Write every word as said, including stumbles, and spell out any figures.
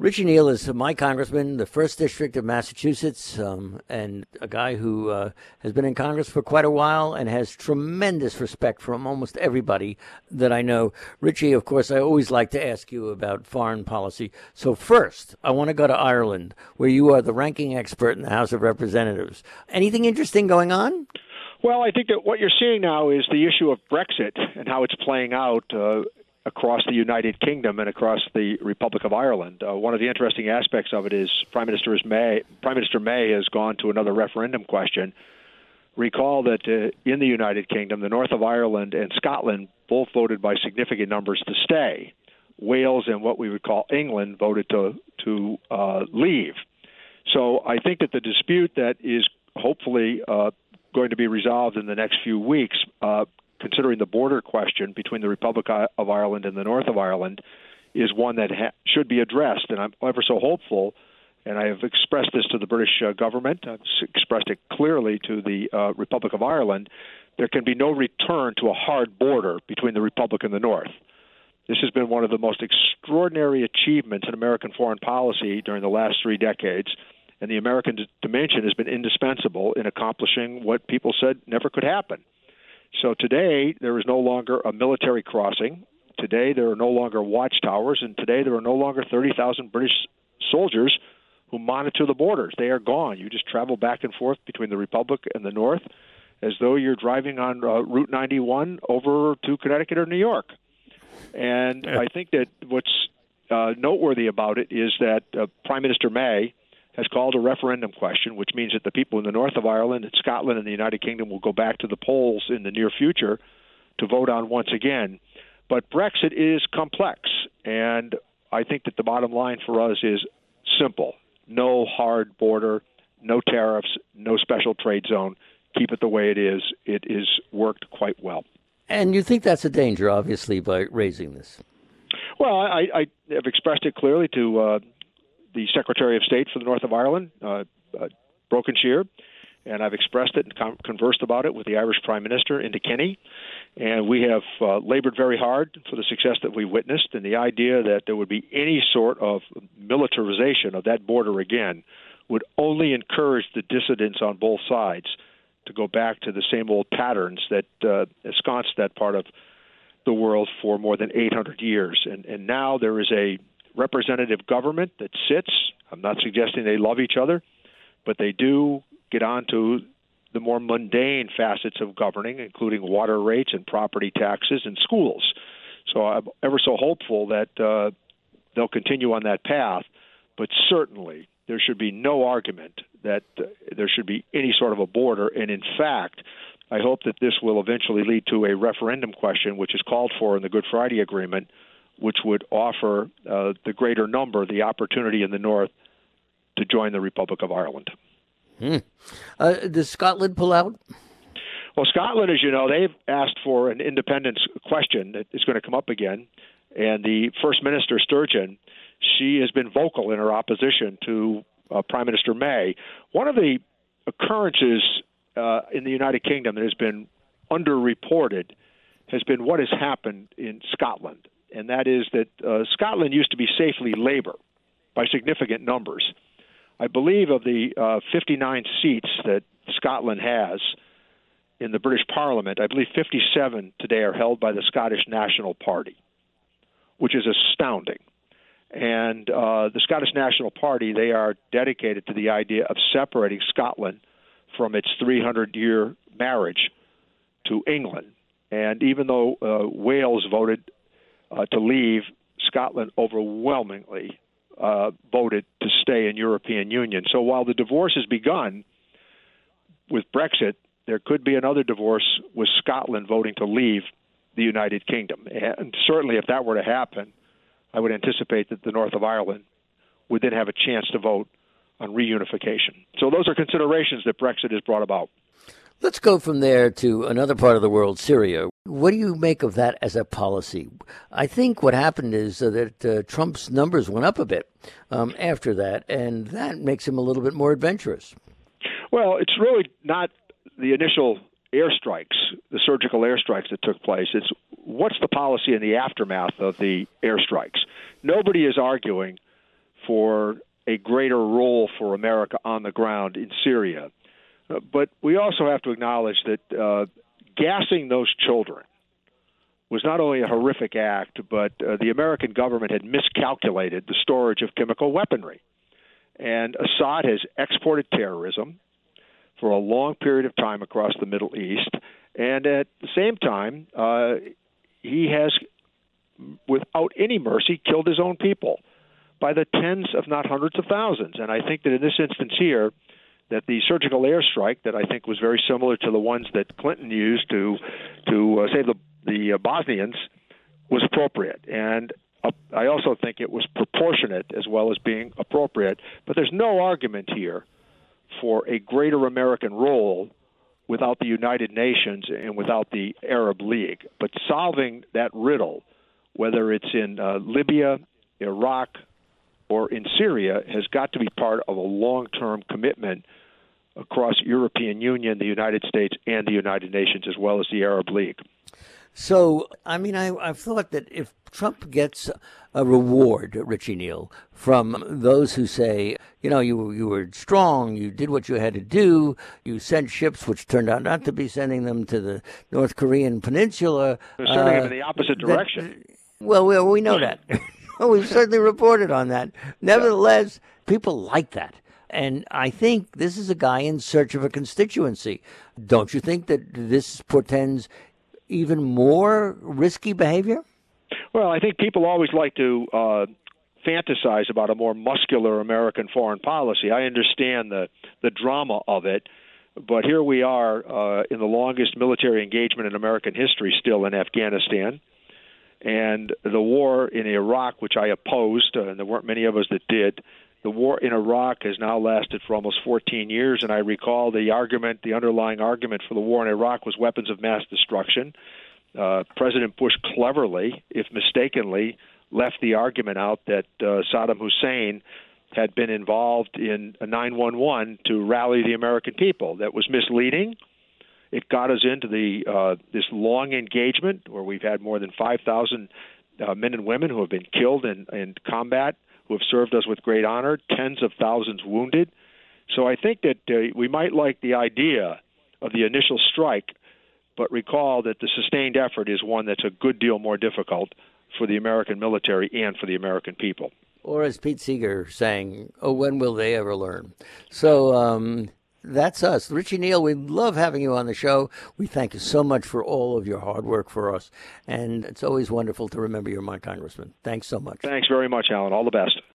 Richie Neal is my congressman, the first district of Massachusetts, um, and a guy who uh, has been in Congress for quite a while and has tremendous respect from almost everybody that I know. Richie, of course, I always like to ask you about foreign policy. So first, I want to go to Ireland, where you are the ranking expert in the House of Representatives. Anything interesting going on? Well, I think that what you're seeing now is the issue of Brexit and how it's playing out uh, across the United Kingdom and across the Republic of Ireland. Uh, one of the interesting aspects of it is Prime Minister May, Prime Minister May has gone to another referendum question. Recall that uh, in the United Kingdom, the north of Ireland and Scotland both voted by significant numbers to stay. Wales and what we would call England voted to to uh, leave. So I think that the dispute that is hopefully uh, going to be resolved in the next few weeks, uh, considering the border question between the Republic of Ireland and the North of Ireland, is one that ha- should be addressed. And I'm ever so hopeful, and I have expressed this to the British uh, government, I've expressed it clearly to the uh, Republic of Ireland, there can be no return to a hard border between the Republic and the North. This has been one of the most extraordinary achievements in American foreign policy during the last three decades, and the American d- dimension has been indispensable in accomplishing what people said never could happen. So today, there is no longer a military crossing. Today, there are no longer watchtowers. And today, there are no longer thirty thousand British soldiers who monitor the borders. They are gone. You just travel back and forth between the Republic and the North as though you're driving on uh, Route ninety-one over to Connecticut or New York. And I think that what's uh, noteworthy about it is that uh, Prime Minister May has called a referendum question, which means that the people in the north of Ireland and Scotland and the United Kingdom will go back to the polls in the near future to vote on once again. But Brexit is complex, and I think that the bottom line for us is simple. No hard border, no tariffs, no special trade zone. Keep it the way it is. It is worked quite well. And you think that's a danger, obviously, by raising this? Well, I, I have expressed it clearly to uh, the Secretary of State for the North of Ireland, uh, uh, Brokenshire, and I've expressed it and com- conversed about it with the Irish Prime Minister, Enda Kenny, and we have uh, labored very hard for the success that we witnessed, and the idea that there would be any sort of militarization of that border again would only encourage the dissidents on both sides to go back to the same old patterns that uh, ensconced that part of the world for more than eight hundred years. And, and now there is a representative government that sits. I'm not suggesting they love each other, but they do get on to the more mundane facets of governing, including water rates and property taxes and schools. So I'm ever so hopeful that uh, they'll continue on that path, but certainly there should be no argument that uh, there should be any sort of a border. And in fact, I hope that this will eventually lead to a referendum question, which is called for in the Good Friday Agreement, which would offer uh, the greater number the opportunity in the North to join the Republic of Ireland. Hmm. Uh, does Scotland pull out? Well, Scotland, as you know, they've asked for an independence question that is going to come up again. And the First Minister, Sturgeon, she has been vocal in her opposition to uh, Prime Minister May. One of the occurrences uh, in the United Kingdom that has been underreported has been what has happened in Scotland. And that is that uh, Scotland used to be safely Labour by significant numbers. I believe of the uh, fifty-nine seats that Scotland has in the British Parliament, I believe fifty-seven today are held by the Scottish National Party, which is astounding. And uh, the Scottish National Party, they are dedicated to the idea of separating Scotland from its three hundred year marriage to England. And even though uh, Wales voted uh, to leave, Scotland overwhelmingly uh, voted to stay in European Union. So while the divorce has begun with Brexit, there could be another divorce with Scotland voting to leave the United Kingdom. And certainly if that were to happen, I would anticipate that the North of Ireland would then have a chance to vote on reunification. So those are considerations that Brexit has brought about. Let's go from there to another part of the world, Syria. What do you make of that as a policy? I think what happened is uh, that uh, Trump's numbers went up a bit um, after that, and that makes him a little bit more adventurous. Well, it's really not the initial airstrikes, the surgical airstrikes that took place. It's what's the policy in the aftermath of the airstrikes. Nobody is arguing for a greater role for America on the ground in Syria. Uh, but we also have to acknowledge that uh, gassing those children was not only a horrific act, but uh, the American government had miscalculated the storage of chemical weaponry. And Assad has exported terrorism for a long period of time across the Middle East. And at the same time, uh, he has, without any mercy, killed his own people by the tens, if not hundreds of thousands. And I think that in this instance here, that the surgical airstrike that I think was very similar to the ones that Clinton used to to uh, save the, the uh, Bosnians was appropriate. And uh, I also think it was proportionate as well as being appropriate. But there's no argument here for a greater American role without the United Nations and without the Arab League. But solving that riddle, whether it's in uh, Libya, Iraq, or in Syria, has got to be part of a long-term commitment across European Union, the United States, and the United Nations, as well as the Arab League. So, I mean, I, I've thought that if Trump gets a reward, Richie Neal, from those who say, you know, you you were strong, you did what you had to do, you sent ships, which turned out not to be sending them to the North Korean peninsula. They're sending uh, them in the opposite direction. That, well, we, we know that. We've certainly reported on that. Nevertheless, people like that. And I think this is a guy in search of a constituency. Don't you think that this portends even more risky behavior? Well, I think people always like to uh, fantasize about a more muscular American foreign policy. I understand the, the drama of it, but here we are uh, in the longest military engagement in American history still in Afghanistan. And the war in Iraq, which I opposed, uh, and there weren't many of us that did, the war in Iraq has now lasted for almost fourteen years, and I recall the argument, the underlying argument for the war in Iraq was weapons of mass destruction. Uh, President Bush cleverly, if mistakenly, left the argument out that uh, Saddam Hussein had been involved in a nine one one to rally the American people. That was misleading. It got us into the uh, this long engagement where we've had more than five thousand uh, men and women who have been killed in, in combat, who have served us with great honor, tens of thousands wounded. So I think that uh, we might like the idea of the initial strike, but recall that the sustained effort is one that's a good deal more difficult for the American military and for the American people. Or as Pete Seeger saying, oh, when will they ever learn? So um, that's us. Richie Neal, we love having you on the show. We thank you so much for all of your hard work for us. And it's always wonderful to remember you're my congressman. Thanks so much. Thanks very much, Alan. All the best.